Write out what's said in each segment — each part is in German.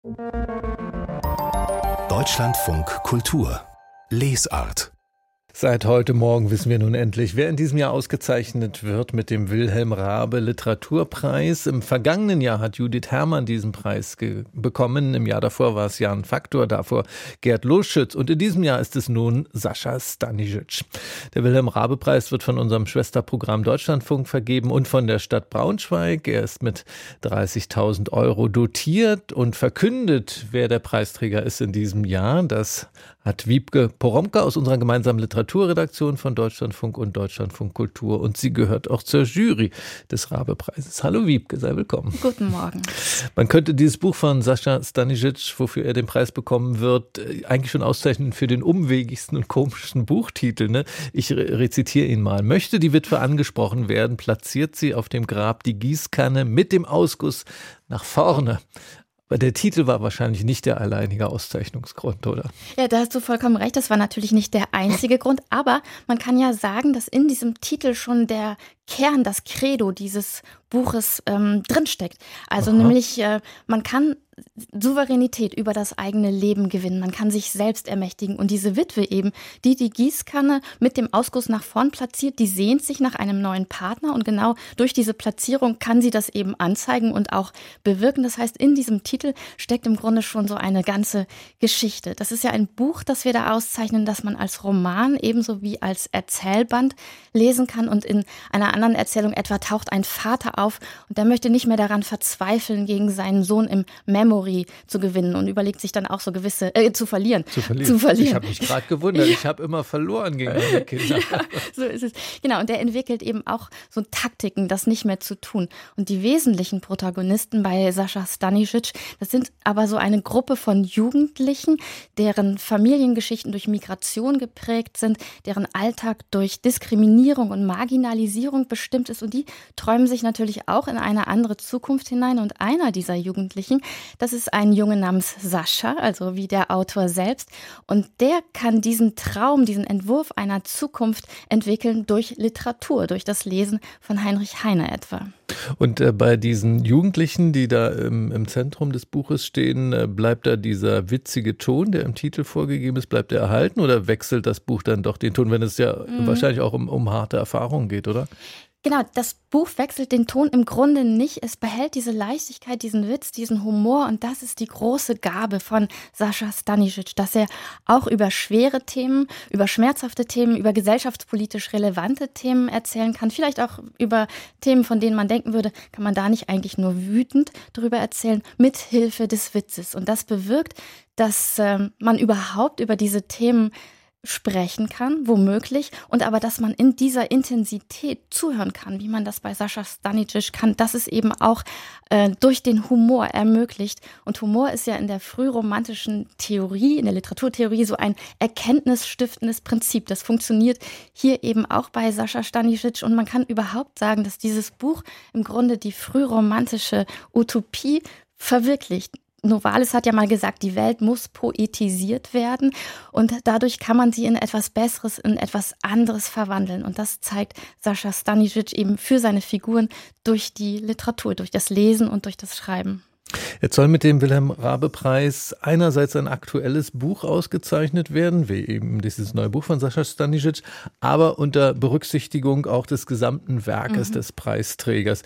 Deutschlandfunk Kultur Lesart. Seit heute Morgen wissen wir nun endlich, wer in diesem Jahr ausgezeichnet wird mit dem Wilhelm Raabe Literaturpreis. Im vergangenen Jahr hat Judith Herrmann diesen Preis bekommen. Im Jahr davor war es Jan Faktor, davor Gerd Loschütz. Und in diesem Jahr ist es nun Sascha Stanisic. Der Wilhelm Raabe Preis wird von unserem Schwesterprogramm Deutschlandfunk vergeben und von der Stadt Braunschweig. Er ist mit 30.000 € dotiert und verkündet, wer der Preisträger ist in diesem Jahr. Das hat Wiebke Poromka aus unserer gemeinsamen Literaturredaktion von Deutschlandfunk und Deutschlandfunk Kultur, und sie gehört auch zur Jury des Raabe-Preises. Hallo Wiebke, sei willkommen. Guten Morgen. Man könnte dieses Buch von Sascha Stanisic, wofür er den Preis bekommen wird, eigentlich schon auszeichnen für den umwegigsten und komischsten Buchtitel. Ne? Ich rezitiere ihn mal. Möchte die Witwe angesprochen werden, platziert sie auf dem Grab die Gießkanne mit dem Ausguss nach vorne. Aber der Titel war wahrscheinlich nicht der alleinige Auszeichnungsgrund, oder? Ja, da hast du vollkommen recht. Das war natürlich nicht der einzige Grund. Aber man kann ja sagen, dass in diesem Titel schon der Kern, das Credo dieses Buches drinsteckt. Also nämlich, man kann Souveränität über das eigene Leben gewinnen. Man kann sich selbst ermächtigen. Und diese Witwe eben, die die Gießkanne mit dem Ausguss nach vorn platziert, die sehnt sich nach einem neuen Partner. Und genau durch diese Platzierung kann sie das eben anzeigen und auch bewirken. Das heißt, in diesem Titel steckt im Grunde schon so eine ganze Geschichte. Das ist ja ein Buch, das wir da auszeichnen, das man als Roman ebenso wie als Erzählband lesen kann. Und in einer anderen Erzählung etwa taucht ein Vater auf und der möchte nicht mehr daran verzweifeln, gegen seinen Sohn im Memory zu gewinnen und überlegt sich dann auch so gewisse, zu verlieren. Ich habe mich gerade gewundert, ich habe immer verloren gegen meine Kinder. Ja, so ist es. Genau, und der entwickelt eben auch so Taktiken, das nicht mehr zu tun. Und die wesentlichen Protagonisten bei Sascha Stanisic, das sind aber so eine Gruppe von Jugendlichen, deren Familiengeschichten durch Migration geprägt sind, deren Alltag durch Diskriminierung und Marginalisierung bestimmt ist, und die träumen sich natürlich auch in eine andere Zukunft hinein. Und einer dieser Jugendlichen, das ist ein Junge namens Sascha, also wie der Autor selbst. Und der kann diesen Traum, diesen Entwurf einer Zukunft entwickeln durch Literatur, durch das Lesen von Heinrich Heine etwa. Und bei diesen Jugendlichen, die da im Zentrum des Buches stehen, bleibt da dieser witzige Ton, der im Titel vorgegeben ist, bleibt er erhalten, oder wechselt das Buch dann doch den Ton, wenn es ja wahrscheinlich auch um harte Erfahrungen geht, oder? Genau, das Buch wechselt den Ton im Grunde nicht. Es behält diese Leichtigkeit, diesen Witz, diesen Humor, und das ist die große Gabe von Sascha Stanisic, dass er auch über schwere Themen, über schmerzhafte Themen, über gesellschaftspolitisch relevante Themen erzählen kann. Vielleicht auch über Themen, von denen man denken würde, kann man da nicht eigentlich nur wütend darüber erzählen, mit Hilfe des Witzes. Und das bewirkt, dass man überhaupt über diese Themen sprechen kann, womöglich, und aber, dass man in dieser Intensität zuhören kann, wie man das bei Sascha Stanisic kann, das ist eben auch durch den Humor ermöglicht. Und Humor ist ja in der frühromantischen Theorie, in der Literaturtheorie so ein erkenntnisstiftendes Prinzip. Das funktioniert hier eben auch bei Sascha Stanisic, und man kann überhaupt sagen, dass dieses Buch im Grunde die frühromantische Utopie verwirklicht. Novalis hat ja mal gesagt, die Welt muss poetisiert werden, und dadurch kann man sie in etwas Besseres, in etwas anderes verwandeln. Und das zeigt Sascha Stanisic eben für seine Figuren durch die Literatur, durch das Lesen und durch das Schreiben. Jetzt soll mit dem Wilhelm Raabe Preis einerseits ein aktuelles Buch ausgezeichnet werden, wie eben dieses neue Buch von Sascha Stanisic, aber unter Berücksichtigung auch des gesamten Werkes des Preisträgers.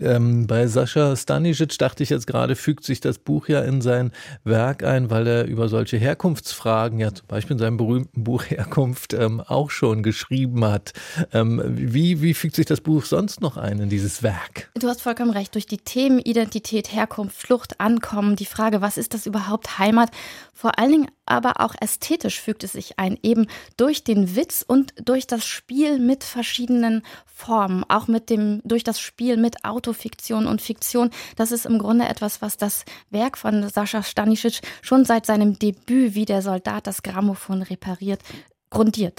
Bei Sascha Stanisic dachte ich jetzt gerade, fügt sich das Buch ja in sein Werk ein, weil er über solche Herkunftsfragen, ja zum Beispiel in seinem berühmten Buch Herkunft, auch schon geschrieben hat. Wie fügt sich das Buch sonst noch ein in dieses Werk? Du hast vollkommen recht. Durch die Themen Identität, Herkunft, Flucht, Ankommen, die Frage, was ist das überhaupt, Heimat, vor allen Dingen aber auch ästhetisch fügt es sich ein, eben durch den Witz und durch das Spiel mit verschiedenen Formen, auch durch das Spiel mit Autofiktion und Fiktion. Das ist im Grunde etwas, was das Werk von Sascha Stanisic schon seit seinem Debüt, wie der Soldat das Grammophon repariert, grundiert.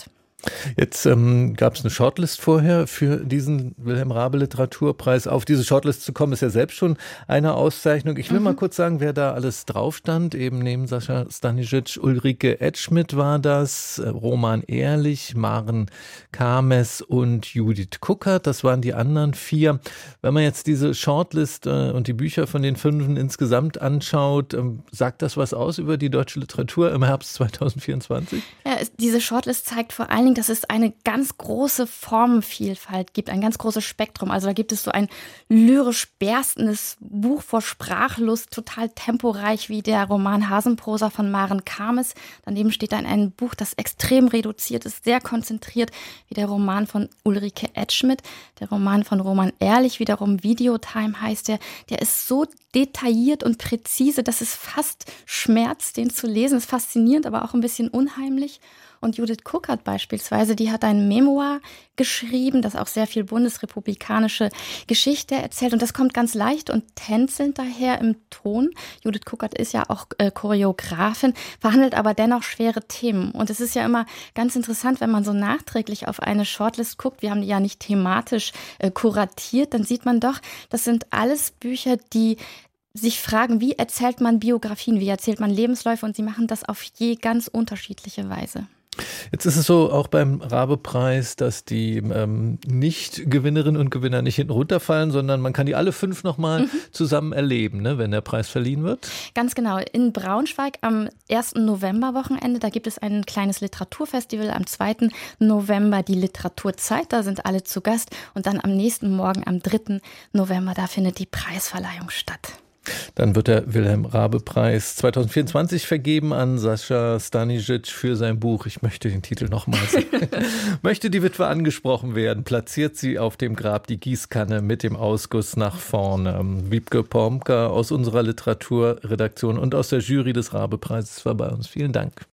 Jetzt gab es eine Shortlist vorher für diesen Wilhelm Raabe Literaturpreis. Auf diese Shortlist zu kommen, ist ja selbst schon eine Auszeichnung. Ich will mal kurz sagen, wer da alles drauf stand. Eben neben Sascha Stanisic, Ulrike Edschmidt war das, Roman Ehrlich, Maren Kames und Judith Kuckert. Das waren die anderen 4. Wenn man jetzt diese Shortlist und die Bücher von den 5 insgesamt anschaut, sagt das was aus über die deutsche Literatur im Herbst 2024? Ja, diese Shortlist zeigt vor allen Dingen, dass es eine ganz große Formenvielfalt gibt, ein ganz großes Spektrum. Also da gibt es so ein lyrisch berstendes Buch vor Sprachlust, total temporeich wie der Roman Hasenprosa von Maren Kames. Daneben steht dann ein Buch, das extrem reduziert ist, sehr konzentriert, wie der Roman von Ulrike Edschmidt. Der Roman von Roman Ehrlich, wiederum Videotime heißt der. Der ist so detailliert und präzise, dass es fast schmerzt, den zu lesen. Ist faszinierend, aber auch ein bisschen unheimlich. Und Judith Kuckert beispielsweise, die hat ein Memoir geschrieben, das auch sehr viel bundesrepublikanische Geschichte erzählt. Und das kommt ganz leicht und tänzelnd daher im Ton. Judith Kuckert ist ja auch Choreografin, verhandelt aber dennoch schwere Themen. Und es ist ja immer ganz interessant, wenn man so nachträglich auf eine Shortlist guckt. Wir haben die ja nicht thematisch kuratiert. Dann sieht man doch, das sind alles Bücher, die sich fragen, wie erzählt man Biografien, wie erzählt man Lebensläufe. Und sie machen das auf je ganz unterschiedliche Weise. Jetzt ist es so, auch beim Raabe-Preis, dass die Nicht-Gewinnerinnen und Gewinner nicht hinten runterfallen, sondern man kann die alle 5 nochmal zusammen erleben, ne, wenn der Preis verliehen wird. Ganz genau. In Braunschweig am 1. November-Wochenende, da gibt es ein kleines Literaturfestival. Am 2. November die Literaturzeit, da sind alle zu Gast. Und dann am nächsten Morgen, am 3. November, da findet die Preisverleihung statt. Dann wird der Wilhelm Raabe-Preis 2024 vergeben an Sascha Stanisic für sein Buch. Ich möchte den Titel nochmal sagen. Möchte die Witwe angesprochen werden, platziert sie auf dem Grab die Gießkanne mit dem Ausguss nach vorne. Wiebke Pormka aus unserer Literaturredaktion und aus der Jury des Raabe-Preises war bei uns. Vielen Dank.